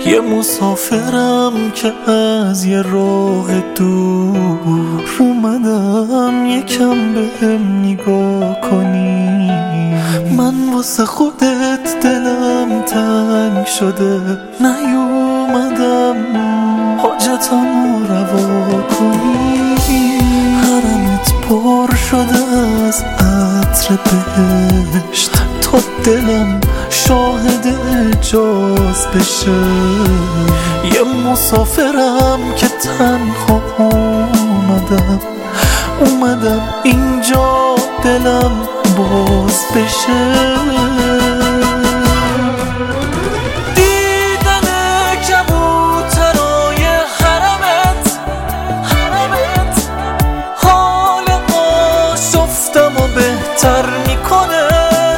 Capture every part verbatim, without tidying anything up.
یه مسافرم که از یه راه دور اومدم یکم بهم نگاه کنی. من واسه خودت دلم تنگ شده، نیومدم حاجتمو روا کنی. حرمت پر شده از عطر بهشت تا دلم شاهد اجاز بشه. یه مسافرم که تنها اومدم اومدم اینجا دلم باز بشه. بهتر میکنه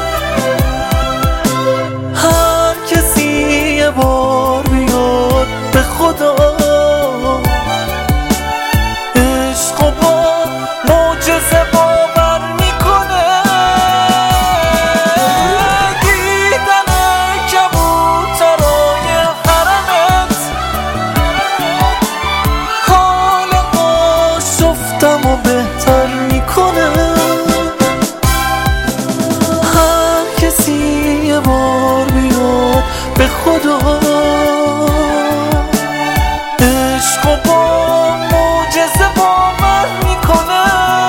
هر کسی یه بار بیاد به خدا. عشق و با معجزه باور میکنه. دیدن کبوترای حرمت حال آشفتم و بهتر میکنه. یه بار بیاد به خدا. عشق و با معجزه باور میکنه.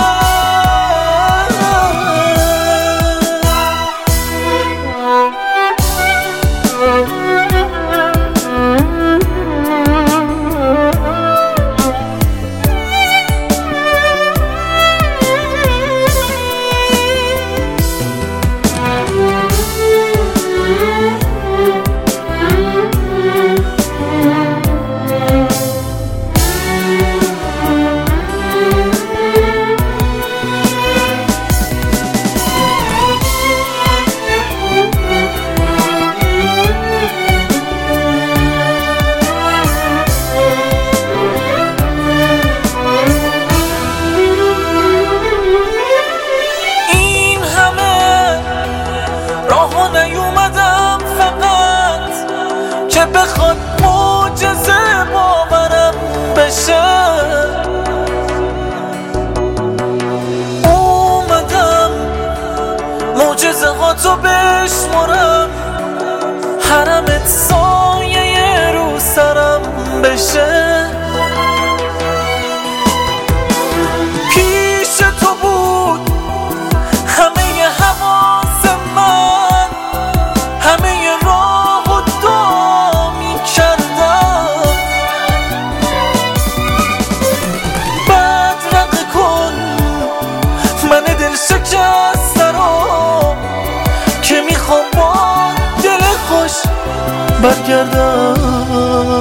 نیومدم فقط که بخواد معجزه باورم بشه. اومدم معجزه ها تو بشمارم، حرمت سایه رو سرم بشه. پیش تو بود همه حواس من، همه راه و دعا می کردم. بدرقه کن من دل شکسته رو که میخوام با دل خوش برگردم.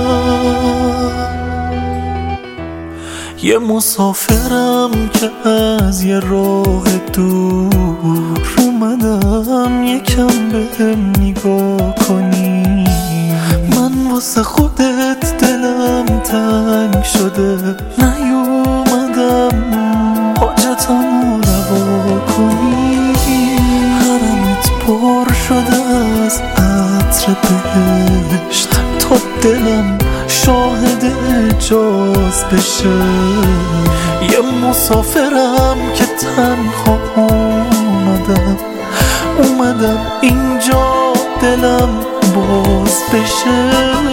یه مسافرم که از یه راه دور اومدم یکم بهم نگاه کنی. من واسه خودت دلم تنگ شده، نیومدم حاجتمو روا کنی. حرمت پر شده از عطر بهشت تا دلم شاهد اجاز بشه. یه مسافرم که تنها اومدم اومدم اینجا دلم باز بشه.